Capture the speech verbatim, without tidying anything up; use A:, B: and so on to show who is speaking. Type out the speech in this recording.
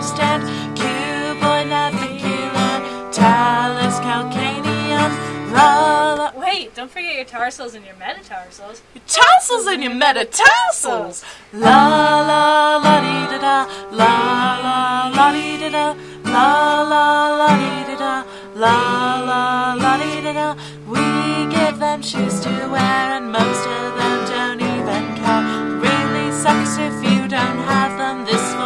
A: stand. Cuboid, navicular, talus, calcaneum, la la.
B: Wait, don't forget your tarsals and your metatarsals.
A: Your tarsals and your metatarsals. La la la dee da da, la la la dee da da, la la la dee da da, la la la dee da da. We give them shoes to wear, and most of them don't even care. It really sucks if you don't have them. This